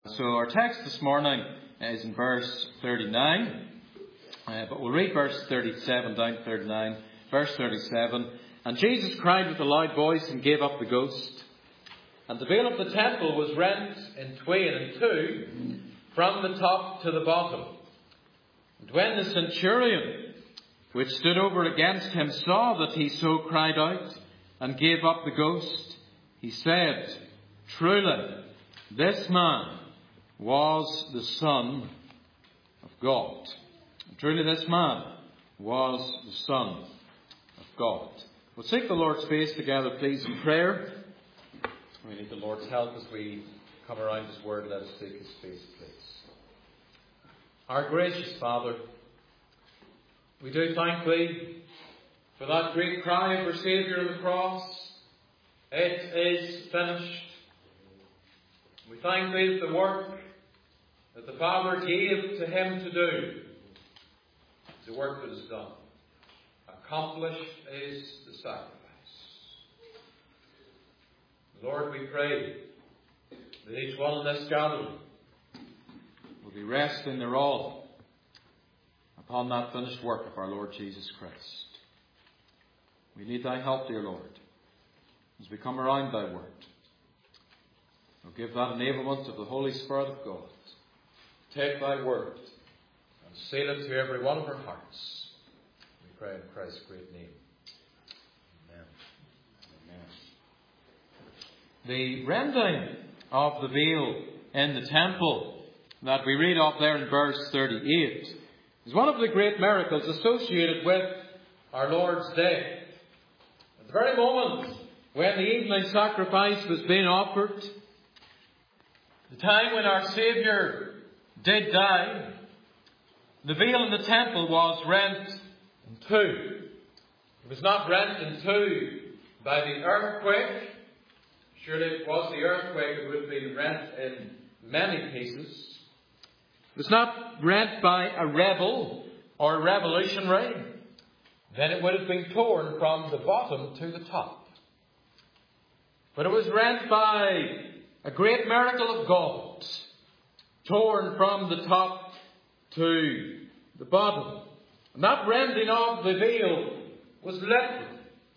So our text this morning is in verse 39, but we'll read verse 37 down to 39. Verse 37, "And Jesus cried with a loud voice and gave up the ghost. And the veil of the temple was rent in twain and two, from the top to the bottom. And when the centurion, which stood over against him, saw that he so cried out and gave up the ghost, he said, Truly, this man was the Son of God." Truly, this man was the Son of God. We'll seek the Lord's face together, please, in prayer. We need the Lord's help as we come around His Word. Let us seek His face, please. Our gracious Father, we do thank Thee for that great cry of our Saviour on the cross. It is finished. We thank Thee for the work that the Father gave to Him to do. The work that is done. Accomplished is the sacrifice. Lord, we pray that each one in this gathering will be resting their all upon that finished work of our Lord Jesus Christ. We need Thy help, dear Lord, as we come around Thy Word. Oh, give that enablement of the Holy Spirit of God. Take Thy Word and seal it to every one of our hearts. We pray in Christ's great name. Amen. Amen. The rending of the veil in the temple that we read of there in verse 38 is one of the great miracles associated with our Lord's death. At the very moment when the evening sacrifice was being offered, the time when our Saviour did die, the veil in the temple was rent in two. It was not rent in two by the earthquake. Surely if it was the earthquake, it would have been rent in many pieces. It was not rent by a rebel or a revolutionary. Then it would have been torn from the bottom to the top. But it was rent by a great miracle of God, torn from the top to the bottom. And that rending of the veil was literal.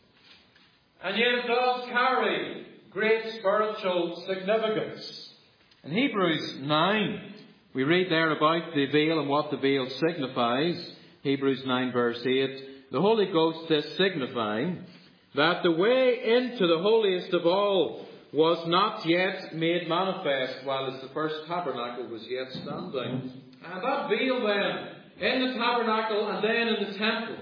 And yet it does carry great spiritual significance. In Hebrews 9, we read there about the veil and what the veil signifies. Hebrews 9 verse 8, "The Holy Ghost is signifying that the way into the holiest of all was not yet made manifest, while as the first tabernacle was yet standing." And that veil then, in the tabernacle and then in the temple,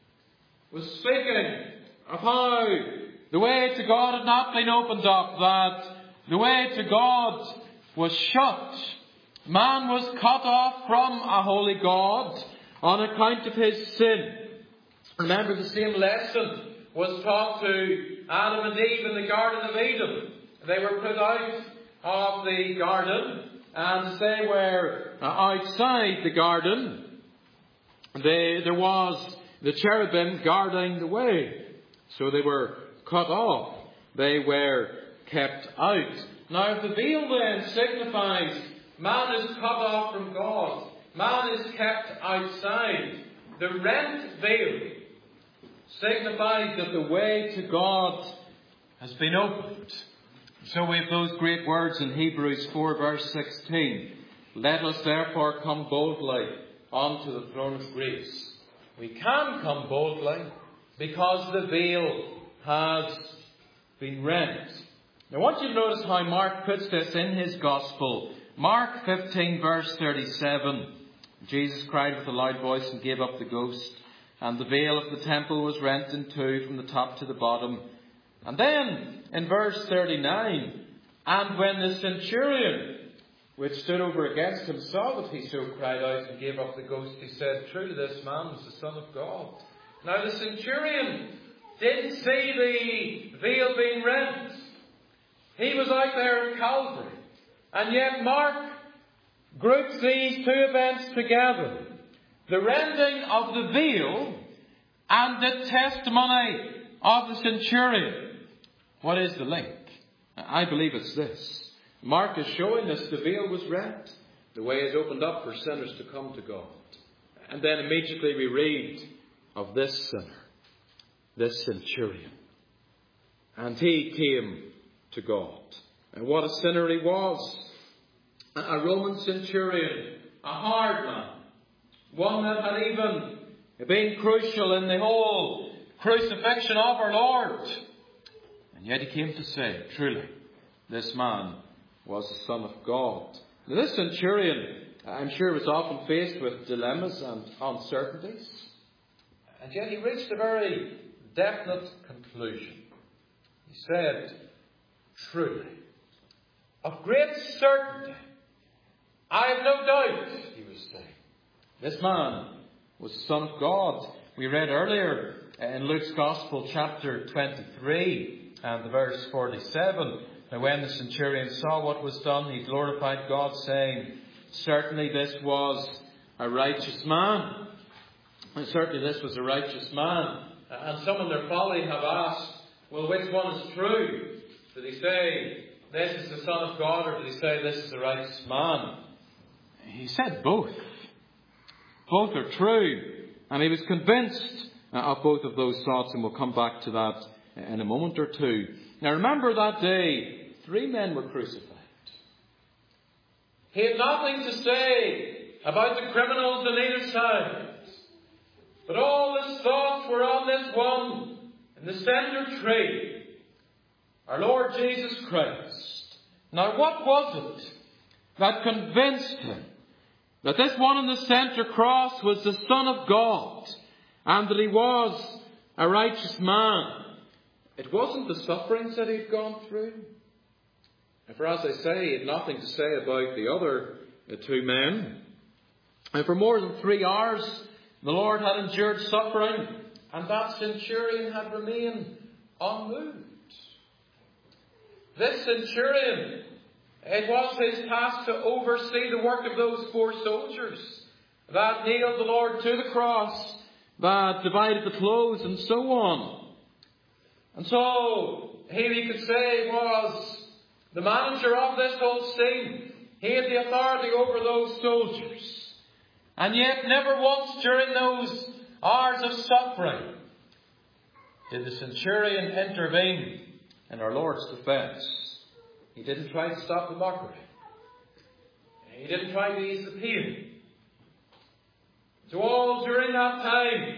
was speaking of how the way to God had not been opened up, that the way to God was shut. Man was cut off from a holy God on account of his sin. Remember, the same lesson was taught to Adam and Eve in the Garden of Eden. They were put out of the garden, and as they were outside the garden, there was the cherubim guarding the way. So they were cut off. They were kept out. Now, if the veil then signifies man is cut off from God, man is kept outside, the rent veil signifies that the way to God has been opened. So we have those great words in Hebrews 4 verse 16. "Let us therefore come boldly unto the throne of grace." We can come boldly because the veil has been rent. Now I want you to notice how Mark puts this in his Gospel. Mark 15 verse 37. "Jesus cried with a loud voice and gave up the ghost. And the veil of the temple was rent in two from the top to the bottom." And then in verse 39, "And when the centurion, which stood over against him, saw that he so cried out and gave up the ghost, he said, Truly this man was the Son of God." Now the centurion didn't see the veil being rent. He was out there at Calvary. And yet Mark groups these two events together. The rending of the veil and the testimony of the centurion. What is the link? I believe it's this. Mark is showing us the veil was rent. The way is opened up for sinners to come to God. And then immediately we read of this sinner, this centurion. And he came to God. And what a sinner he was. A Roman centurion, a hard man. One that had even been crucial in the whole crucifixion of our Lord. And yet he came to say, truly, this man was the Son of God. Now, this centurion, I'm sure, was often faced with dilemmas and uncertainties. And yet he reached a very definite conclusion. He said, truly, of great certainty, I have no doubt, he was saying, this man was the Son of God. We read earlier in Luke's Gospel, chapter 23, and verse 47, now when the centurion saw what was done, he glorified God, saying, certainly this was a righteous man. And certainly this was a righteous man. And some in their folly have asked, well, which one is true? Did he say, this is the Son of God, or did he say, this is a righteous man? He said both. Both are true. And he was convinced of both of those thoughts, and we'll come back to that in a moment or two. Now remember that day, 3 men were crucified. He had nothing to say about the criminals on either side. But all his thoughts were on this one in the center tree, our Lord Jesus Christ. Now what was it that convinced him that this one on the center cross was the Son of God and that he was a righteous man? It wasn't the sufferings that he'd gone through. For as I say, he had nothing to say about the other 2 men. And for more than 3 hours, the Lord had endured suffering, and that centurion had remained unmoved. This centurion, it was his task to oversee the work of those 4 soldiers that nailed the Lord to the cross, that divided the clothes, and so on. And so, he, we could say, was the manager of this whole scene. He had the authority over those soldiers. And yet, never once during those hours of suffering did the centurion intervene in our Lord's defence. He didn't try to stop the mockery. He didn't try to ease the pain. So all during that time,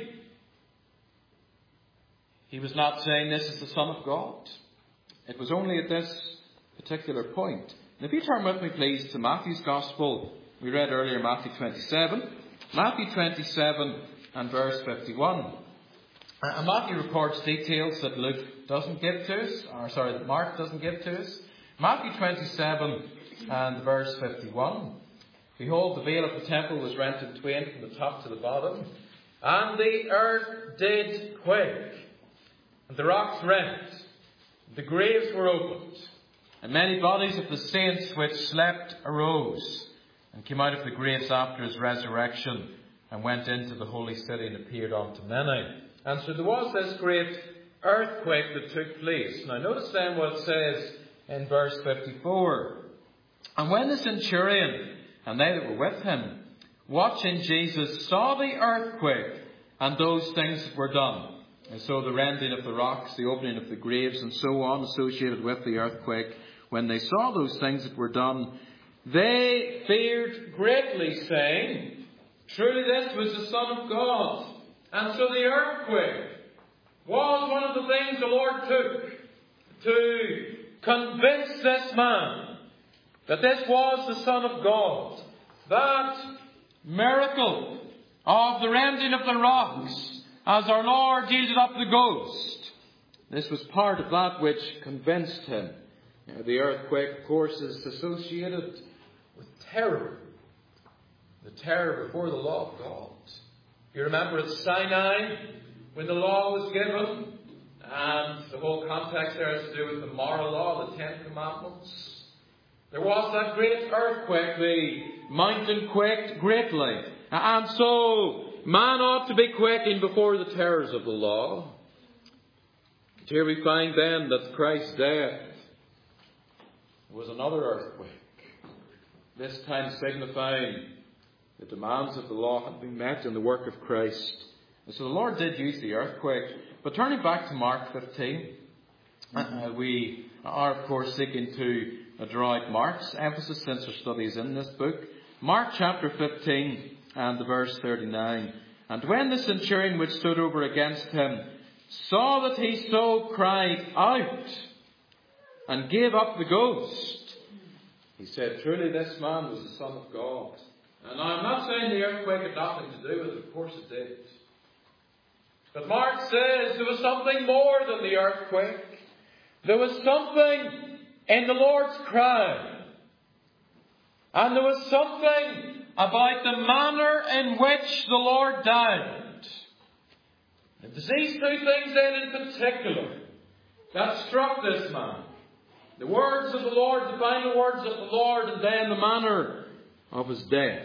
he was not saying, this is the Son of God. It was only at this particular point. And if you turn with me, please, to Matthew's Gospel. We read earlier Matthew 27. Matthew 27 and verse 51. And Matthew records details that Luke doesn't give to us, that Mark doesn't give to us. Matthew 27 and verse 51. Behold, the veil of the temple was rent in twain from the top to the bottom, and the earth did quake, and the rocks rent, the graves were opened, and many bodies of the saints which slept arose, and came out of the graves after his resurrection, and went into the holy city and appeared unto many. And so there was this great earthquake that took place. Now notice then what it says in verse 54. And when the centurion and they that were with him, watching Jesus, saw the earthquake and those things that were done, and so the rending of the rocks, the opening of the graves, and so on, associated with the earthquake, when they saw those things that were done, they feared greatly, saying, truly this was the Son of God. And so the earthquake was one of the things the Lord took to convince this man that this was the Son of God. That miracle of the rending of the rocks as our Lord yielded up the ghost. This was part of that which convinced him. The earthquake, of course, is associated with terror. The terror before the law of God. You remember at Sinai, when the law was given, and the whole context there has to do with the moral law, the 10 Commandments. There was that great earthquake, the mountain quaked greatly. And so, man ought to be quaking before the terrors of the law. Here we find then that Christ's death there was another earthquake, this time signifying the demands of the law had been met in the work of Christ. And so the Lord did use the earthquake. But turning back to Mark 15, we are, of course, seeking to draw out Mark's emphasis since our studies in this book. Mark chapter 15 and the verse 39. And when the centurion which stood over against him saw that he so cried out and gave up the ghost, he said, truly this man was the Son of God. And I'm not saying the earthquake had nothing to do with it. Of course it did. But Mark says there was something more than the earthquake. There was something in the Lord's cry. And there was something about the manner in which the Lord died. And there's these two things then in particular that struck this man. The words of the Lord, the final words of the Lord, and then the manner of his death.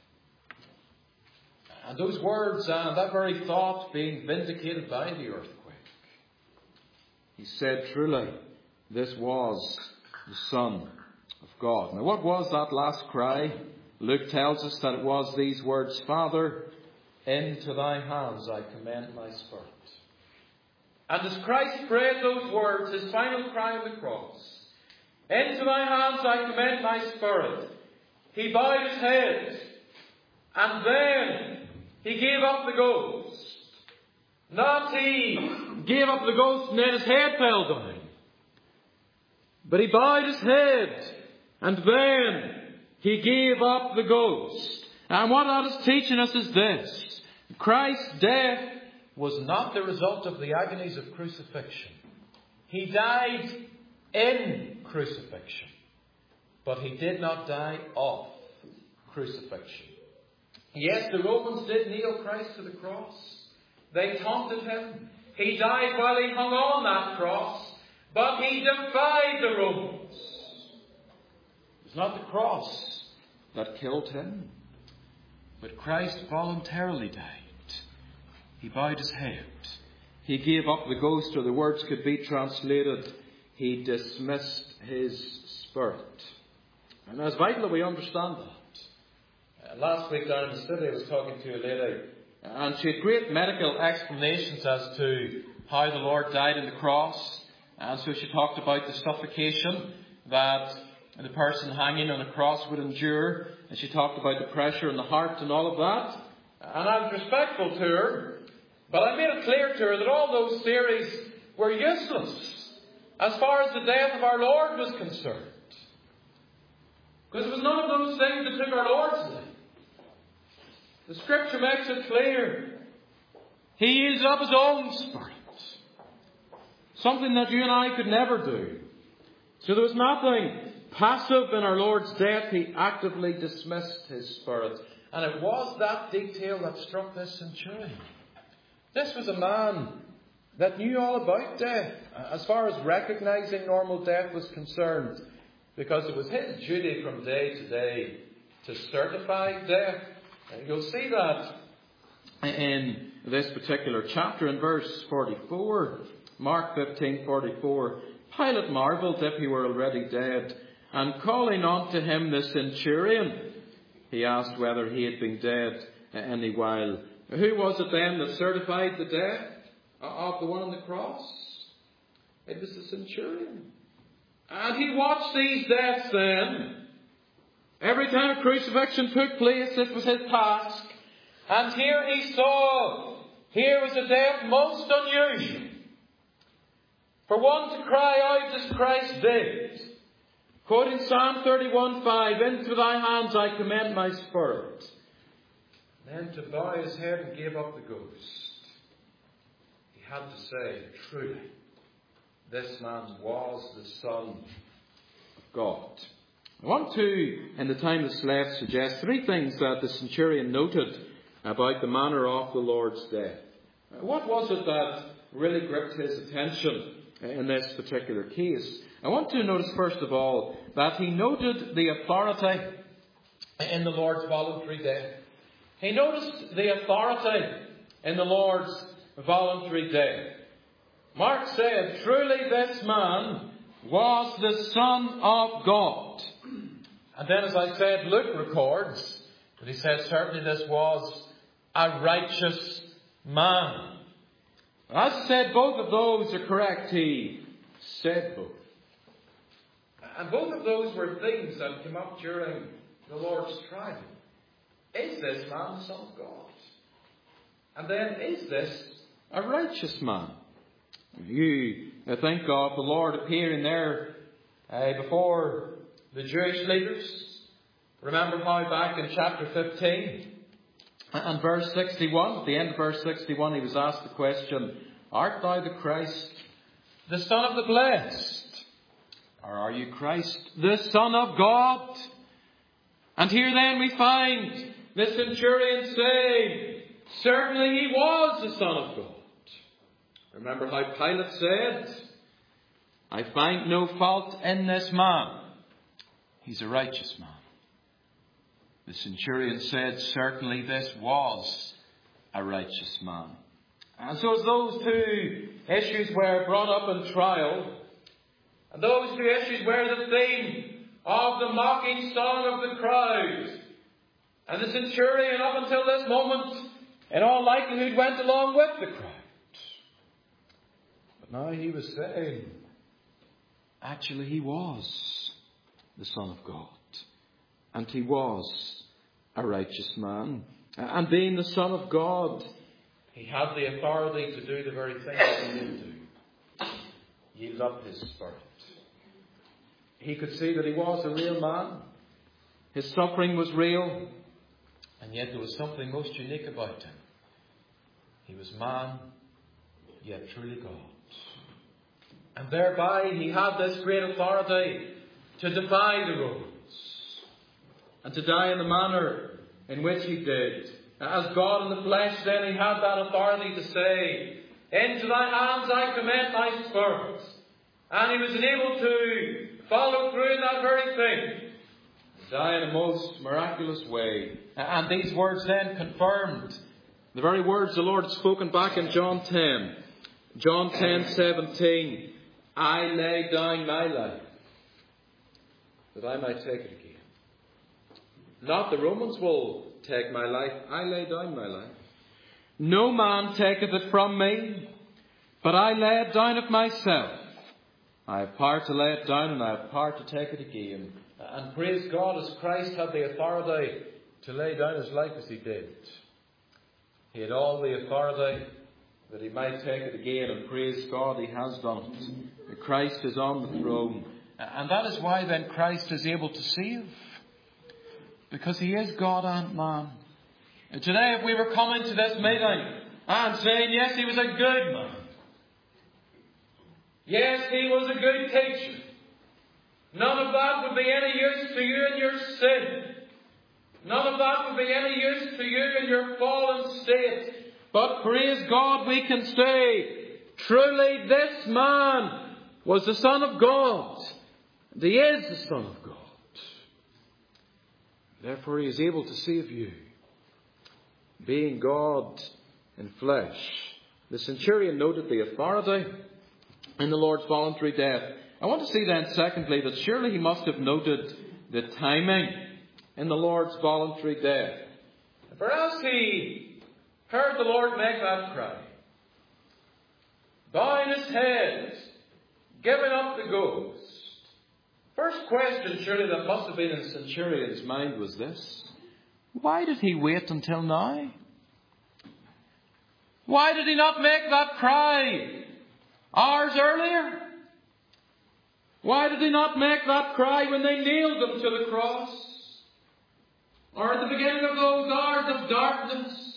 And those words and that very thought being vindicated by the earthquake. He said, truly, this was the Son of God. Now, what was that last cry? Luke tells us that it was these words, Father, into thy hands I commend my spirit. And as Christ prayed those words, his final cry on the cross, into thy hands I commend my spirit, he bowed his head, and then he gave up the ghost. Not he gave up the ghost and then his head fell down. But he bowed his head and then he gave up the ghost. And what that is teaching us is this. Christ's death was not the result of the agonies of crucifixion. He died in crucifixion. But he did not die of crucifixion. Yes, the Romans did nail Christ to the cross. They taunted him. He died while he hung on that cross. But he defied the Romans. It was not the cross that killed him. But Christ voluntarily died. He bowed his head. He gave up the ghost, or the words could be translated, he dismissed his spirit. And it's vital that we understand that. Last week down in the city I was talking to a lady, and she had great medical explanations as to how the Lord died on the cross. And so she talked about the suffocation that the person hanging on a cross would endure. And she talked about the pressure in the heart and all of that. And I was respectful to her. But I made it clear to her that all those theories were useless as far as the death of our Lord was concerned. Because it was none of those things that took our Lord's life. The Scripture makes it clear. He yielded up his own spirit. Something that you and I could never do. So there was nothing passive in our Lord's death. He actively dismissed his spirit. And it was that detail that struck this centurion. This was a man that knew all about death, as far as recognizing normal death was concerned. Because it was his duty from day to day to certify death. And you'll see that in this particular chapter in verse 44. Mark 15:44. Pilate marvelled if he were already dead, and calling unto him the centurion, he asked whether he had been dead any while. Who was it then that certified the death of the one on the cross? It was the centurion. And he watched these deaths then. Every time a crucifixion took place, it was his task. And here he saw, here was a death most unusual. For one to cry out as Christ did. Quoting Psalm 31:5, into thy hands I commend my spirit. Then to bow his head and give up the ghost. He had to say, truly, this man was the Son of God. I want to, in the time that's left, suggest three things that the centurion noted about the manner of the Lord's death. What was it that really gripped his attention in this particular case? I want to notice, first of all, that he noted the authority in the Lord's voluntary death. He noticed the authority in the Lord's voluntary death. Mark said, truly this man was the Son of God. And then, as I said, Luke records that he said certainly this was a righteous man. As I said, both of those are correct. He said both. And both of those were things that came up during the Lord's trial. Is this man the Son of God? And then, is this a righteous man? You think of the Lord appearing there before the Jewish leaders. Remember how back in chapter 15 and verse 61, at the end of verse 61, he was asked the question, art thou the Christ, the Son of the Blessed? Or are you Christ, the Son of God? And here then we find the centurion saying, certainly he was the Son of God. Remember how Pilate said, I find no fault in this man. He's a righteous man. The centurion said, certainly this was a righteous man. And so as those two issues were brought up in trial, and those two issues were the theme of the mocking song of the crowd, and the centurion up until this moment, in all likelihood, went along with the crowd. But now he was saying, actually he was the Son of God. And he was a righteous man. And being the Son of God, he had the authority to do the very thing that he did do. Yield up his spirit. He could see that he was a real man. His suffering was real. And yet there was something most unique about him. He was man, yet truly God. And thereby he had this great authority to defy the Romans. And to die in the manner in which he did. As God in the flesh, then he had that authority to say, into thy hands I commend my spirit. And he was enabled to follow through in that very thing. Die in a most miraculous way. And these words then confirmed the very words the Lord had spoken back in John 10. John 10:17. I lay down my life that I might take it again. Not the Romans will take my life. I lay down my life. No man taketh it from me, but I lay it down of myself. I have power to lay it down and I have power to take it again. And praise God, as Christ had the authority to lay down his life as he did. He had all the authority that he might take it again. And praise God, he has done it. Christ is on the throne. And that is why then Christ is able to save. Because he is God and man. And today if we were coming to this meeting and saying, yes, he was a good man. Yes, he was a good teacher. None of that would be any use to you in your sin. None of that would be any use to you in your fallen state. But praise God, we can say, truly this man was the Son of God. And he is the Son of God. Therefore he is able to save you. Being God in flesh. The centurion noted the authority in the Lord's voluntary death. I want to see then, secondly, that surely he must have noted the timing in the Lord's voluntary death. For as he heard the Lord make that cry, bowing his head, giving up the ghost, first question surely that must have been in the centurion's mind was this: why did he wait until now? Why did he not make that cry hours earlier? Why did he not make that cry when they nailed him to the cross? Or at the beginning of those hours of darkness?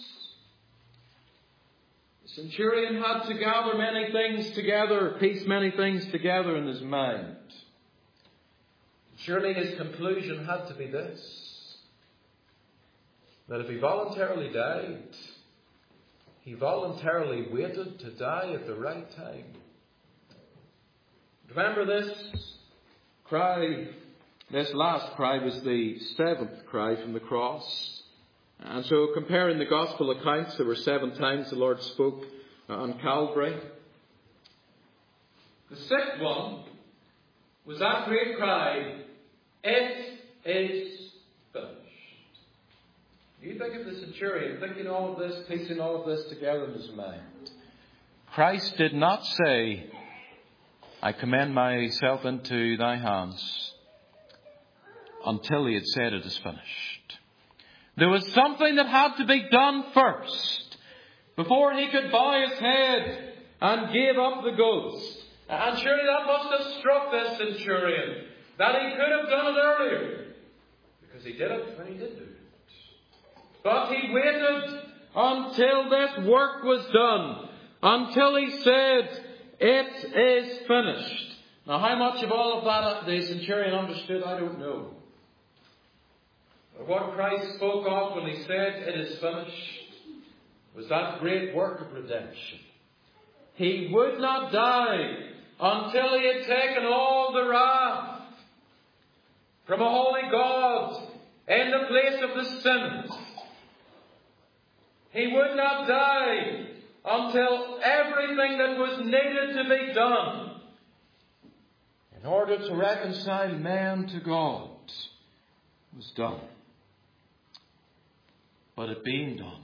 The centurion had to gather many things together, piece many things together in his mind. Surely his conclusion had to be this: that if he voluntarily died, he voluntarily waited to die at the right time. Remember, this cry, this last cry was the seventh cry from the cross. And so comparing the gospel accounts, there were 7 times the Lord spoke on Calvary. The sixth one was that great cry, "It is finished." You think of the centurion thinking all of this, piecing all of this together in his mind. Christ did not say, "I commend myself into thy hands," until he had said it is finished. There was something that had to be done first before he could bow his head and give up the ghost. And surely that must have struck this centurion, that he could have done it earlier, because he did it when he did do it. But he waited until this work was done, until he said, "It is finished." Now, how much of all of that the centurion understood, I don't know. But what Christ spoke of when he said, "It is finished," was that great work of redemption. He would not die until he had taken all the wrath from a holy God in the place of the sinners. He would not die until everything that was needed to be done in order to reconcile man to God was done. But it being done,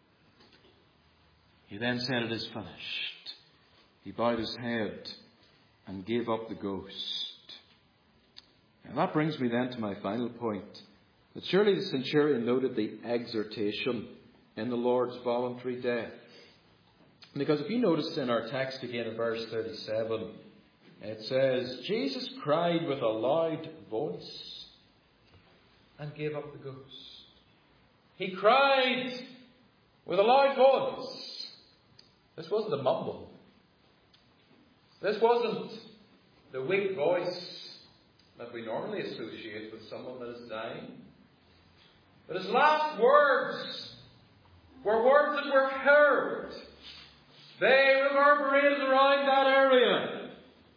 he then said, "It is finished." He bowed his head and gave up the ghost. And that brings me then to my final point, that surely the centurion noted the exhortation in the Lord's voluntary death. Because if you notice in our text again in verse 37, it says, "Jesus cried with a loud voice and gave up the ghost." He cried with a loud voice. This wasn't a mumble. This wasn't the weak voice that we normally associate with someone that is dying. But his last words were words that were heard. They reverberated around that area.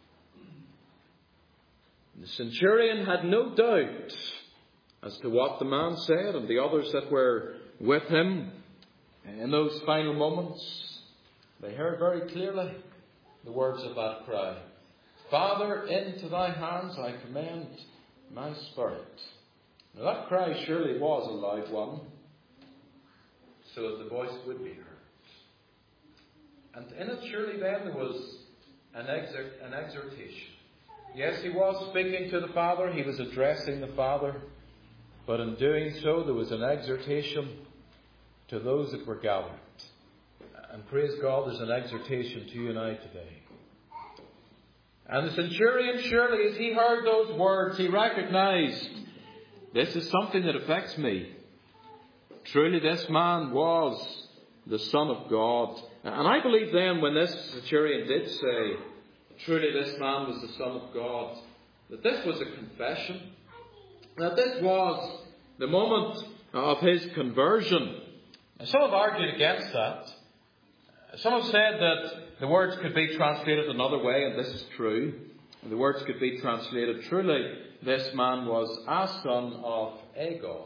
The centurion had no doubt as to what the man said, and the others that were with him in those final moments. They heard very clearly the words of that cry. "Father, into thy hands I commend my spirit." Now that cry surely was a loud one, so that the voice would be heard. And in it surely then there was an exhortation. Yes, he was speaking to the Father, he was addressing the Father, but in doing so there was an exhortation to those that were gathered. And praise God, there's an exhortation to you and I today. And the centurion, surely, as he heard those words, he recognized, this is something that affects me. Truly, this man was the Son of God. And I believe then, when this centurion did say, truly this man was the Son of God, that this was a confession. That this was the moment of his conversion. And some have argued against that. Some have said that the words could be translated another way, and this is true. The words could be translated, truly this man was a son of a God.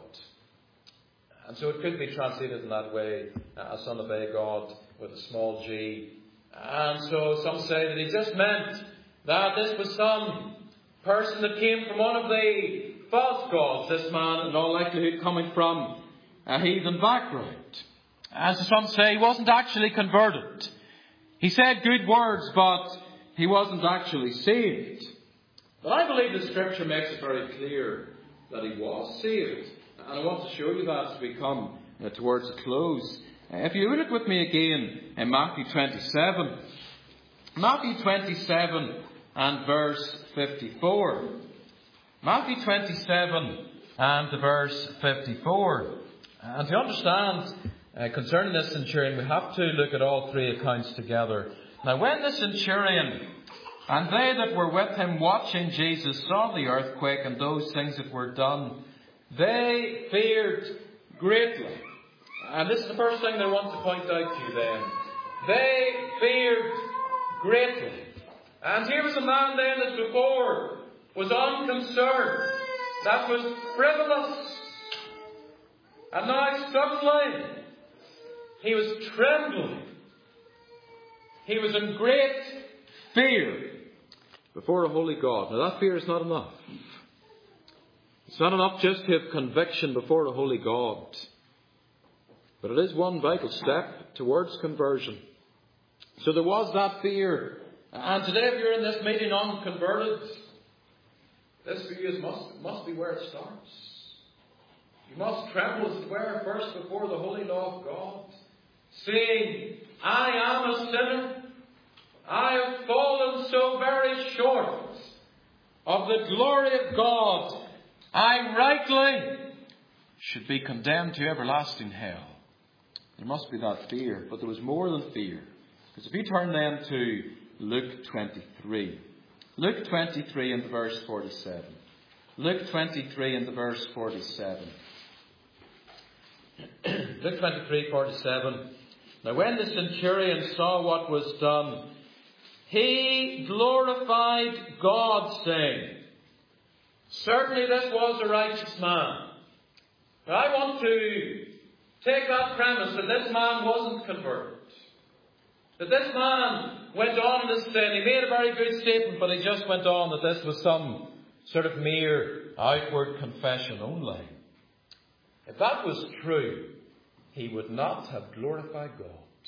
And so it could be translated in that way, a son of a God with a small g. And so some say that he just meant that this was some person that came from one of the false gods, this man in all likelihood coming from a heathen background. As some say, he wasn't actually converted. He said good words, but he wasn't actually saved. But I believe the Scripture makes it very clear that he was saved. And I want to show you that as we come towards the close. If you look with me again in Matthew 27. Matthew 27 and verse 54. Matthew 27 and verse 54. And to understand concerning this centurion, we have to look at all three accounts together. Now, when the centurion and they that were with him watching Jesus saw the earthquake and those things that were done, they feared greatly. And this is the first thing that I want to point out to you then. They feared greatly. And here was a man then that before was unconcerned, that was frivolous. And now suddenly he was trembling. He was in great fear. before a holy God. Now that fear is not enough. It's not enough just to have conviction before a holy God. But it is one vital step towards conversion. So there was that fear. And today if you're in this meeting unconverted, this for you must be where it starts. You must tremble, as it were, first before the holy law of God, saying, I am a sinner. I have fallen so very short of the glory of God. I rightly should be condemned to everlasting hell. There must be that fear, but there was more than fear. Because if you turn then to Luke 23. Luke 23 and verse 47. Luke 23 and verse 47. Luke 23, 47. Now when the centurion saw what was done, he glorified God, saying, certainly this was a righteous man. Now I want to take that premise that this man wasn't converted. That this man went on in his sin. He made a very good statement, but he just went on that this was some sort of mere outward confession only. If that was true, he would not have glorified God.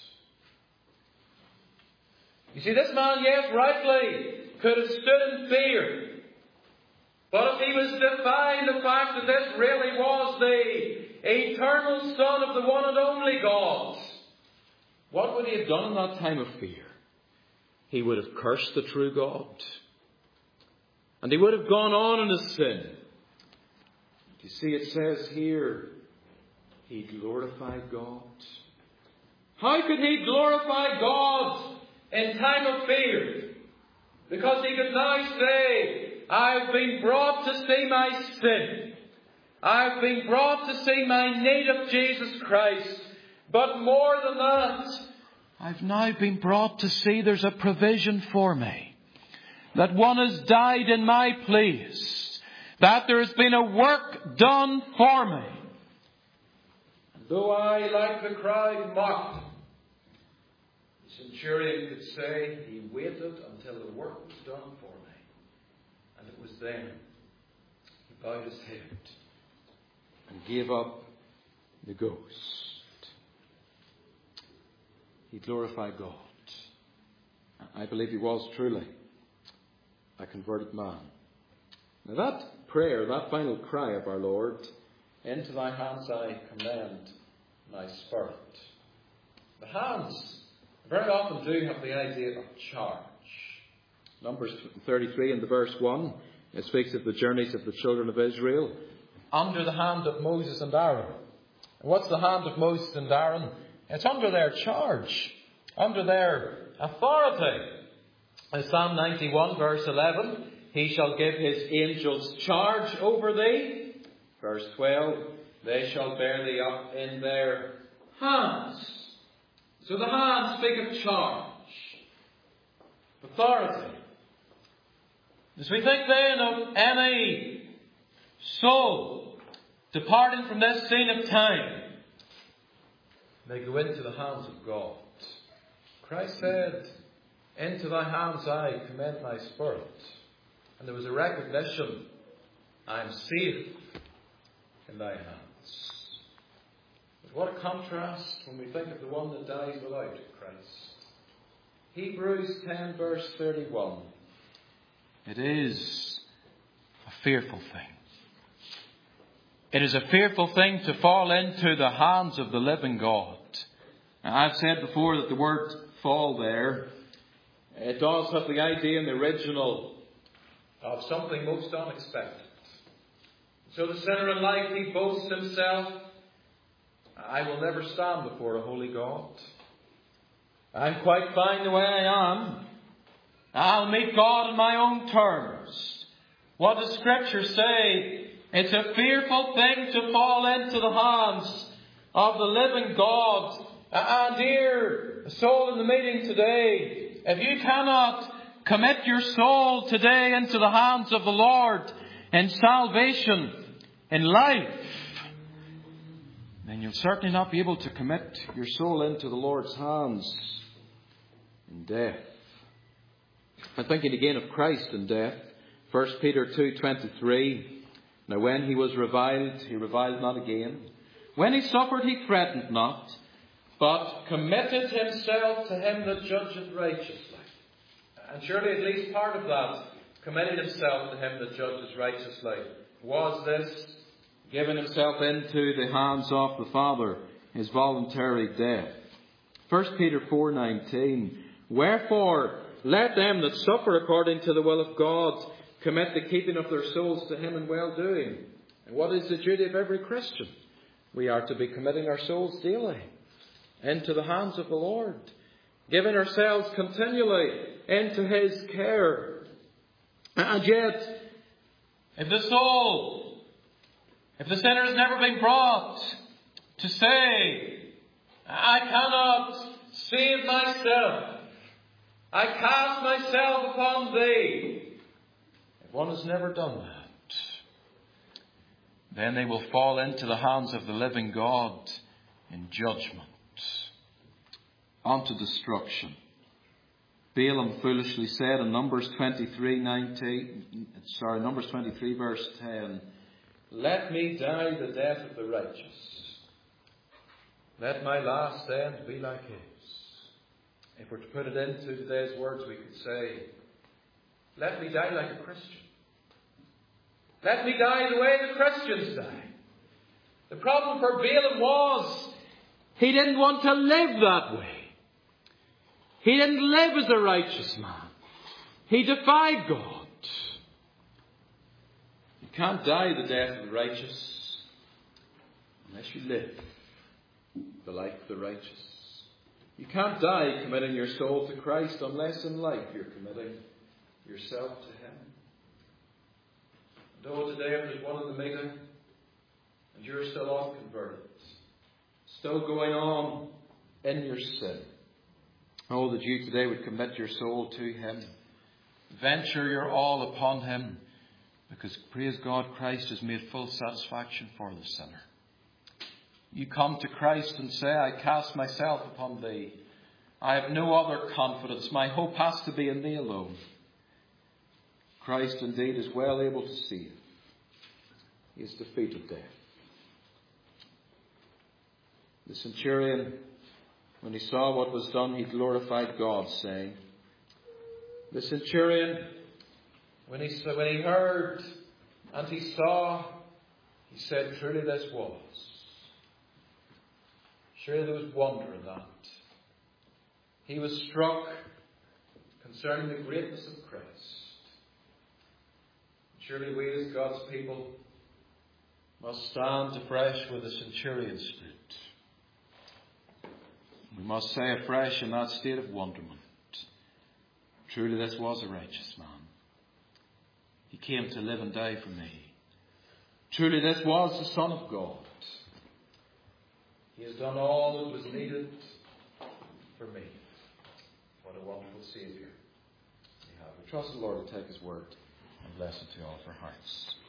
You see, this man, yes, rightly could have stood in fear. But if he was defying the fact that this really was the eternal Son of the one and only God, what would he have done in that time of fear? He would have cursed the true God. And he would have gone on in his sin. You see, it says here, he glorified God. How could he glorify God in time of fear? Because he could now say, I have been brought to see my sin. I have been brought to see my need of Jesus Christ. But more than that, I've now been brought to see there's a provision for me. That one has died in my place. That there has been a work done for me. And though I, like the crowd, mocked him, the centurion could say he waited until the work was done for me. And it was then he bowed his head and gave up the ghost. He glorified God. I believe he was truly a converted man. Now that prayer, that final cry of our Lord, into thy hands I commend my spirit. The hands very often do have the idea of charge. Numbers 33 and the verse 1, it speaks of the journeys of the children of Israel under the hand of Moses and Aaron. And what's the hand of Moses and Aaron? It's under their charge, under their authority. In Psalm 91 verse 11, he shall give his angels charge over thee. Verse 12, they shall bear thee up in their hands. So the hands speak of charge, authority. As we think then of any soul departing from this scene of time, they go into the hands of God. Christ said, into thy hands I commend my spirit. And there was a recognition, I am safe in thy hands. But what a contrast when we think of the one that dies without Christ. Hebrews 10 verse 31. It is a fearful thing. It is a fearful thing to fall into the hands of the living God. Now, I've said before that the word fall there, it does have the idea in the original of something most unexpected. So the sinner in life, he boasts himself, I will never stand before a holy God. I'm quite fine the way I am. I'll meet God on my own terms. What does Scripture say? It's a fearful thing to fall into the hands of the living God. And dear soul in the meeting today, if you cannot commit your soul today into the hands of the Lord in salvation, in life, then you'll certainly not be able to commit your soul into the Lord's hands in death. I'm thinking again of Christ in death. 1 Peter 2:23. Now when he was reviled, he reviled not again. When he suffered, he threatened not, but committed himself to him that judgeth righteously. And surely at least part of that, committing himself to him that judges righteously, was this: giving himself into the hands of the Father, his voluntary death. 1 Peter 4:19. Wherefore, let them that suffer according to the will of God commit the keeping of their souls to him in well-doing. And what is the duty of every Christian? We are to be committing our souls daily into the hands of the Lord, giving ourselves continually into his care. And yet, if the sinner has never been brought to say, I cannot save myself, I cast myself upon thee, if one has never done that, then they will fall into the hands of the living God in judgment, unto destruction. Balaam foolishly said in Numbers 23 verse 10, let me die the death of the righteous. Let my last end be like his. If we're to put it into today's words, we could say, let me die like a Christian. Let me die the way the Christians die. The problem for Balaam was he didn't want to live that way. He didn't live as a righteous man. He defied God. You can't die the death of the righteous unless you live the life of the righteous. You can't die committing your soul to Christ unless in life you're committing yourself to him. And oh, today if there's one in the meeting and you're still unconverted, still going on in your sin, oh, that you today would commit your soul to him. Venture your all upon him, because, praise God, Christ has made full satisfaction for the sinner. You come to Christ and say, I cast myself upon thee. I have no other confidence. My hope has to be in thee alone. Christ indeed is well able to save. He has defeated death. The centurion, when he saw what was done, he glorified God, saying, the centurion, when he heard and he saw, he said, truly this was. Surely there was wonder in that. He was struck concerning the greatness of Christ. Surely we as God's people must stand afresh where the centurion stood. We must say afresh in that state of wonderment, truly this was a righteous man. He came to live and die for me. Truly this was the Son of God. He has done all that was needed for me. What a wonderful Saviour we have. We trust the Lord to take his word and bless it to all of our hearts.